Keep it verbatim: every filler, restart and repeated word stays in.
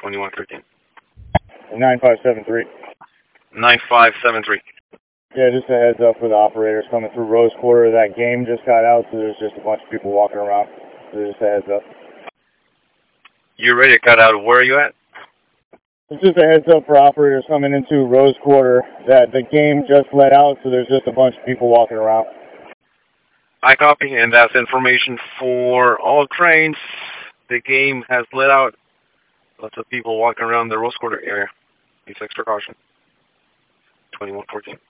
twenty-one thirteen. nine five seven three. nine five seven three. Yeah, just a heads up for the operators coming through Rose Quarter. That game just got out, so there's just a bunch of people walking around. So just a heads up. You ready to cut out? Where are you at? It's just a heads up for operators coming into Rose Quarter that the game just let out, so there's just a bunch of people walking around. I copy, and that's information for all trains. The game has let out. Lots of people walking around the Rose Quarter area. Please extra caution. twenty-one fourteen.